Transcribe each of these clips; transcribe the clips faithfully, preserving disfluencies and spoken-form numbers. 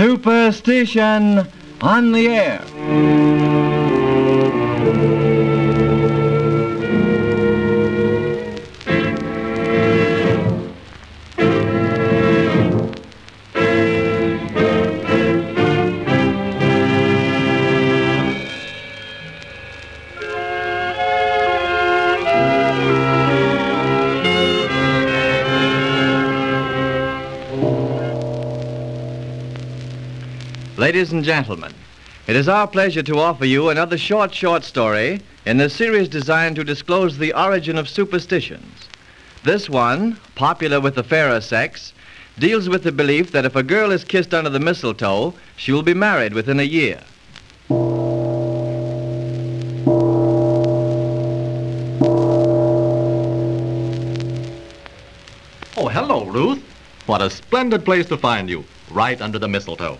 Superstition on the air. Ladies and gentlemen, it is our pleasure to offer you another short, short story in the series designed to disclose the origin of superstitions. This one, popular with the fairer sex, deals with the belief that if a girl is kissed under the mistletoe, she will be married within a year. Oh, hello, Ruth. What a splendid place to find you, right under the mistletoe.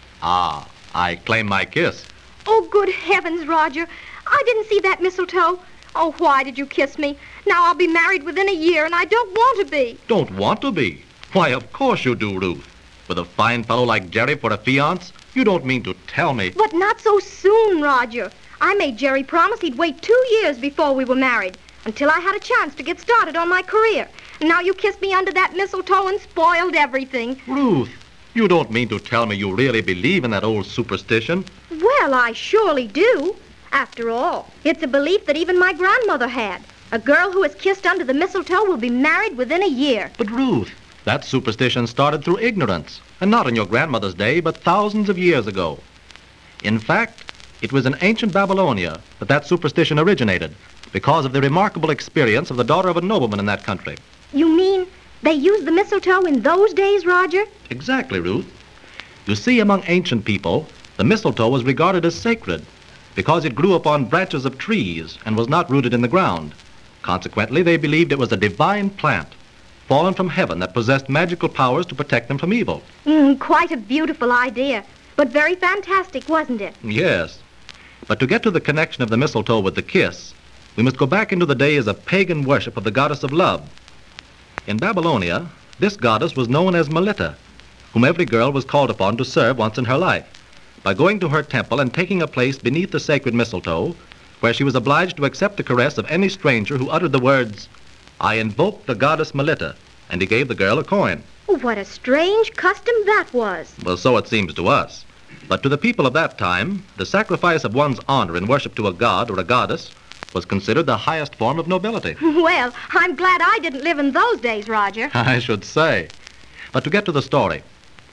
Ah, I claim my kiss. Oh, good heavens, Roger. I didn't see that mistletoe. Oh, why did you kiss me? Now I'll be married within a year, and I don't want to be. Don't want to be? Why, of course you do, Ruth. With a fine fellow like Jerry for a fiance, you don't mean to tell me... But not so soon, Roger. I made Jerry promise he'd wait two years before we were married, until I had a chance to get started on my career. And now you kissed me under that mistletoe and spoiled everything. Ruth, you don't mean to tell me you really believe in that old superstition? Well, I surely do. After all, it's a belief that even my grandmother had. A girl who is kissed under the mistletoe will be married within a year. But, Ruth, that superstition started through ignorance, and not in your grandmother's day, but thousands of years ago. In fact, it was in ancient Babylonia that that superstition originated, because of the remarkable experience of the daughter of a nobleman in that country. You mean they used the mistletoe in those days, Roger? Exactly, Ruth. You see, among ancient people, the mistletoe was regarded as sacred because it grew upon branches of trees and was not rooted in the ground. Consequently, they believed it was a divine plant, fallen from heaven, that possessed magical powers to protect them from evil. Mm, quite a beautiful idea, but very fantastic, wasn't it? Yes. But to get to the connection of the mistletoe with the kiss, we must go back into the days of pagan worship of the goddess of love. In Babylonia, this goddess was known as Melita, whom every girl was called upon to serve once in her life, by going to her temple and taking a place beneath the sacred mistletoe, where she was obliged to accept the caress of any stranger who uttered the words, "I invoke the goddess Melita," and he gave the girl a coin. Oh, what a strange custom that was. Well, so it seems to us. But to the people of that time, the sacrifice of one's honor in worship to a god or a goddess was considered the highest form of nobility. Well, I'm glad I didn't live in those days, Roger. I should say. But to get to the story.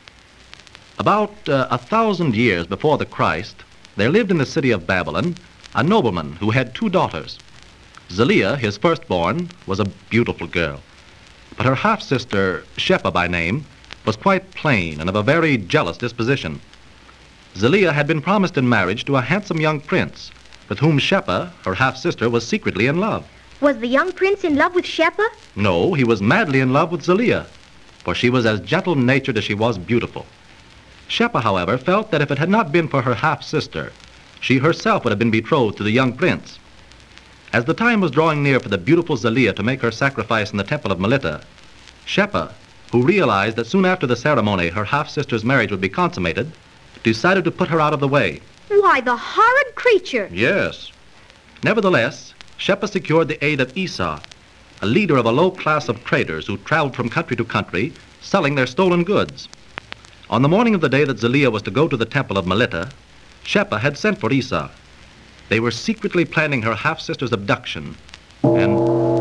About uh, a thousand years before the Christ, there lived in the city of Babylon a nobleman who had two daughters. Zelia, his firstborn, was a beautiful girl. But her half-sister, Shepha by name, was quite plain and of a very jealous disposition. Zelia had been promised in marriage to a handsome young prince, with whom Shepha, her half-sister, was secretly in love. Was the young prince in love with Shepha? No, he was madly in love with Zelia, for she was as gentle-natured as she was beautiful. Shepha, however, felt that if it had not been for her half-sister, she herself would have been betrothed to the young prince. As the time was drawing near for the beautiful Zelia to make her sacrifice in the temple of Melita, Shepha, who realized that soon after the ceremony her half-sister's marriage would be consummated, decided to put her out of the way. Why, the horrid creature. Yes. Nevertheless, Shepha secured the aid of Esau, a leader of a low class of traders who traveled from country to country, selling their stolen goods. On the morning of the day that Zelia was to go to the temple of Melita, Shepha had sent for Esau. They were secretly planning her half-sister's abduction, and...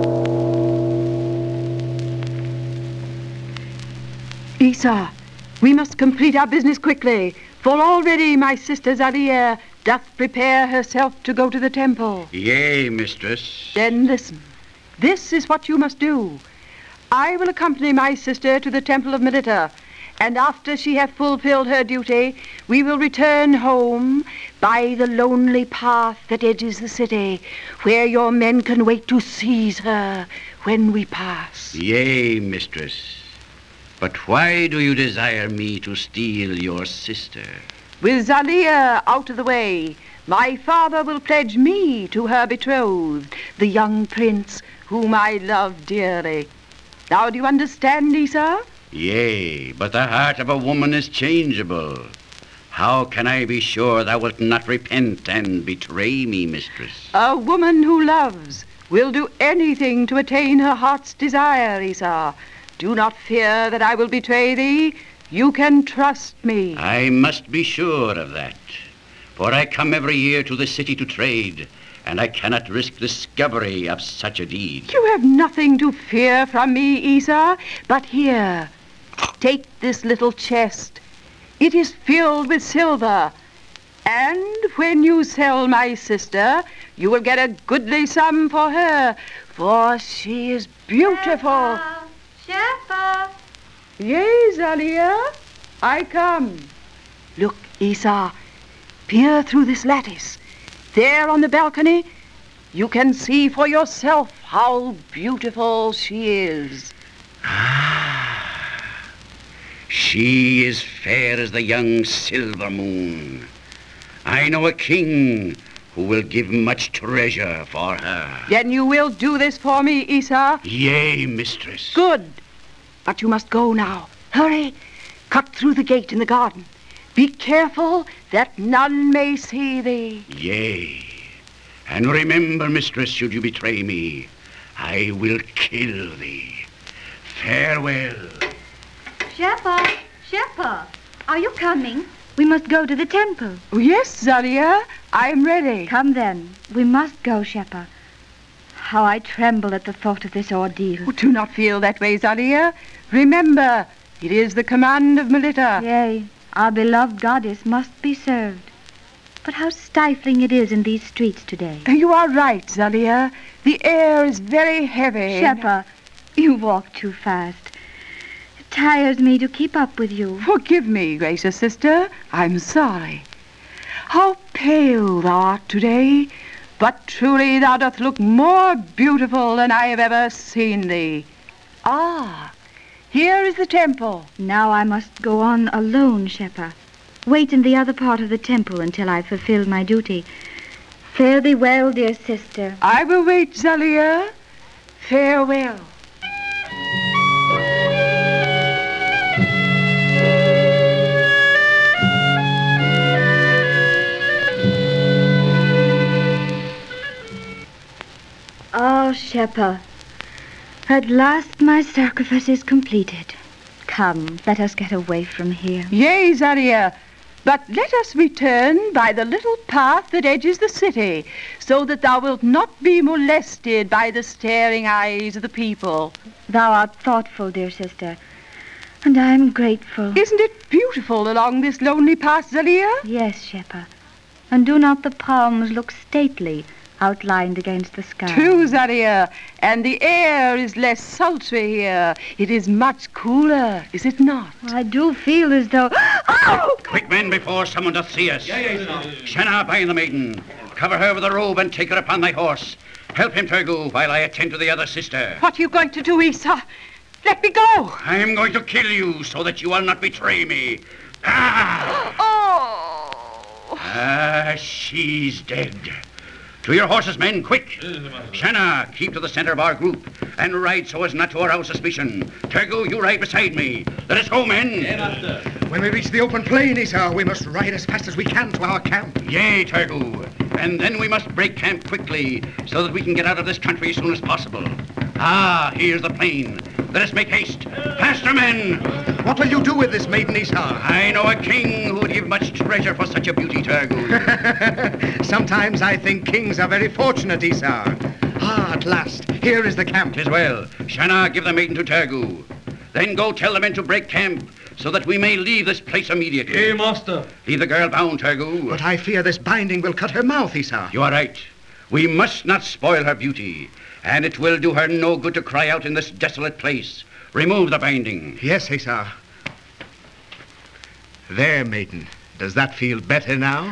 Esau, we must complete our business quickly, for already my sister Zelia doth prepare herself to go to the temple. Yea, mistress. Then listen. This is what you must do. I will accompany my sister to the temple of Melita, and after she hath fulfilled her duty, we will return home by the lonely path that edges the city, where your men can wait to seize her when we pass. Yea, mistress. But why do you desire me to steal your sister? With Zelia out of the way, my father will pledge me to her betrothed, the young prince whom I love dearly. Now, do you understand, Esau? Yea, but the heart of a woman is changeable. How can I be sure thou wilt not repent and betray me, mistress? A woman who loves will do anything to attain her heart's desire, Esau. Do not fear that I will betray thee. You can trust me. I must be sure of that, for I come every year to the city to trade, and I cannot risk discovery of such a deed. You have nothing to fear from me, Esau, but here, take this little chest. It is filled with silver, and when you sell my sister, you will get a goodly sum for her, for she is beautiful. Shepard! Yea, Zalia, I come. Look, Esau, peer through this lattice. There on the balcony, you can see for yourself how beautiful she is. Ah, she is fair as the young silver moon. I know a king who will give much treasure for her. Then you will do this for me, Esau? Yea, mistress. Good. But you must go now. Hurry. Cut through the gate in the garden. Be careful that none may see thee. Yea. And remember, mistress, should you betray me, I will kill thee. Farewell. Shepard! Shepard! Are you coming? We must go to the temple. Oh, yes, Zalia, I am ready. Come then. We must go, Shepard. How I tremble at the thought of this ordeal. Oh, do not feel that way, Zalia. Remember, it is the command of Melita. Yea, our beloved goddess must be served. But how stifling it is in these streets today. You are right, Zalia. The air is very heavy. Shepard, you walk too fast. It tires me to keep up with you. Forgive me, gracious sister. I'm sorry. How pale thou art today. But truly thou doth look more beautiful than I have ever seen thee. Ah, here is the temple. Now I must go on alone, Shepard. Wait in the other part of the temple until I fulfill my duty. Fare thee well, dear sister. I will wait, Zalia. Farewell. Oh, Shepard, at last my sacrifice is completed. Come, let us get away from here. Yea, Zalia, but let us return by the little path that edges the city, so that thou wilt not be molested by the staring eyes of the people. Thou art thoughtful, dear sister, and I am grateful. Isn't it beautiful along this lonely path, Zalia? Yes, Shepard, and do not the palms look stately, outlined against the sky? True, Zalia, and the air is less sultry here. It is much cooler, is it not? I do feel as though... Oh! Quick, men, before someone doth see us. Yeah, yeah, Shanna, bind the maiden. Cover her with a robe and take her upon thy horse. Help him, Turgu, while I attend to the other sister. What are you going to do, Esau? Let me go. I am going to kill you so that you will not betray me. Ah! Oh! Ah, she's dead. To your horses, men, quick! Shanna, keep to the center of our group and ride so as not to arouse suspicion. Turgu, you ride beside me. Let us go, men. When we reach the open plain, Esau, we must ride as fast as we can to our camp. Yea, Turgu. And then we must break camp quickly so that we can get out of this country as soon as possible. Ah, here's the plain. Let us make haste. Faster, men! What will you do with this maiden, Esau? I know a king who would give much treasure for such a beauty, Turgu. Sometimes I think kings are very fortunate, Esau. Ah, at last, here is the camp. 'Tis well. Shanna, give the maiden to Turgu. Then go tell the men to break camp so that we may leave this place immediately. Hey, master. Leave the girl bound, Turgu. But I fear this binding will cut her mouth, Esau. You are right. We must not spoil her beauty, and it will do her no good to cry out in this desolate place. Remove the binding. Yes, Esau. There, maiden. Does that feel better now?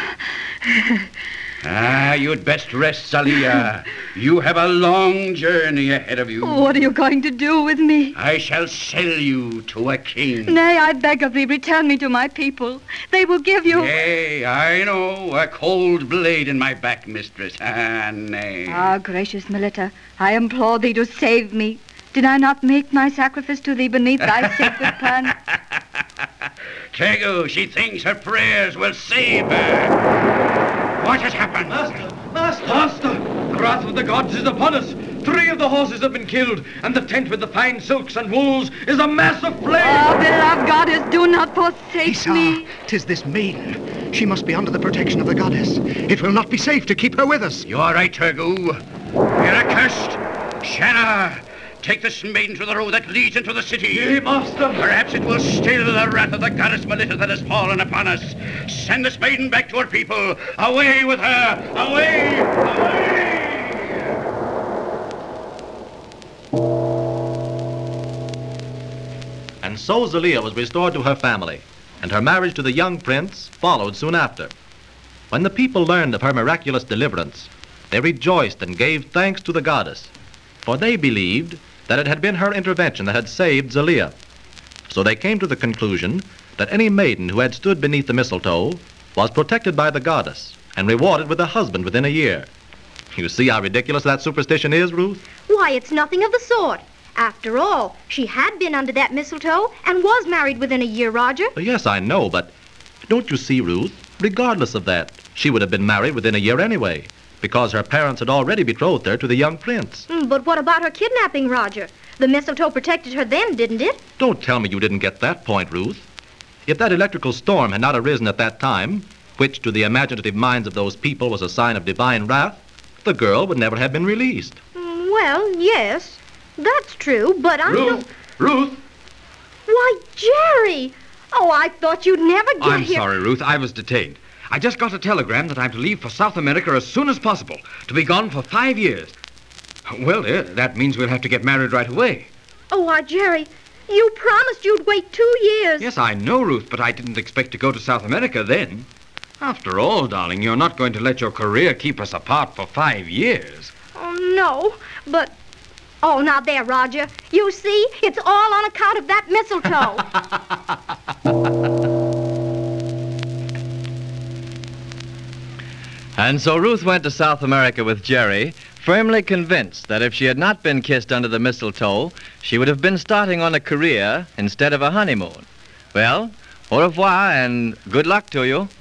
Ah, you'd best rest, Zalia. You have a long journey ahead of you. What are you going to do with me? I shall sell you to a king. Nay, I beg of thee, return me to my people. They will give you... Nay, I know, a cold blade in my back, mistress. Ah, nay. Ah, gracious Melita, I implore thee to save me. Did I not make my sacrifice to thee beneath thy sacred plan? Tegu, she thinks her prayers will save her. What has happened? Master! Master! Master! The wrath of the gods is upon us. Three of the horses have been killed, and the tent with the fine silks and wools is a mass of flame. Oh, beloved goddess, do not forsake Esau, me. 'tis this maiden. She must be under the protection of the goddess. It will not be safe to keep her with us. You are right, Tegu. You're accursed. Shanna, take this maiden to the road that leads into the city. Yea, master. Perhaps it will still the wrath of the goddess Melita that has fallen upon us. Send this maiden back to her people. Away with her! Away! Away! And so Zelia was restored to her family, and her marriage to the young prince followed soon after. When the people learned of her miraculous deliverance, they rejoiced and gave thanks to the goddess, for they believed that it had been her intervention that had saved Zelia. So they came to the conclusion that any maiden who had stood beneath the mistletoe was protected by the goddess and rewarded with a husband within a year. You see how ridiculous that superstition is, Ruth? Why, it's nothing of the sort. After all, she had been under that mistletoe and was married within a year, Roger. Yes, I know, but don't you see, Ruth? Regardless of that, she would have been married within a year anyway, because her parents had already betrothed her to the young prince. Hmm, but what about her kidnapping, Roger? The mistletoe protected her then, didn't it? Don't tell me you didn't get that point, Ruth. If that electrical storm had not arisen at that time, which to the imaginative minds of those people was a sign of divine wrath, the girl would never have been released. Hmm, well, yes, that's true, but I don't... Ruth! Ruth! Why, Jerry! Oh, I thought you'd never get I'm here. sorry, Ruth. I was detained. I just got a telegram that I'm to leave for South America as soon as possible, to be gone for five years. Well, dear, that means we'll have to get married right away. Oh, why, Jerry, you promised you'd wait two years. Yes, I know, Ruth, but I didn't expect to go to South America then. After all, darling, you're not going to let your career keep us apart for five years. Oh, no, but... Oh, now there, Roger. You see, it's all on account of that mistletoe. And so Ruth went to South America with Jerry, firmly convinced that if she had not been kissed under the mistletoe, she would have been starting on a career instead of a honeymoon. Well, au revoir and good luck to you.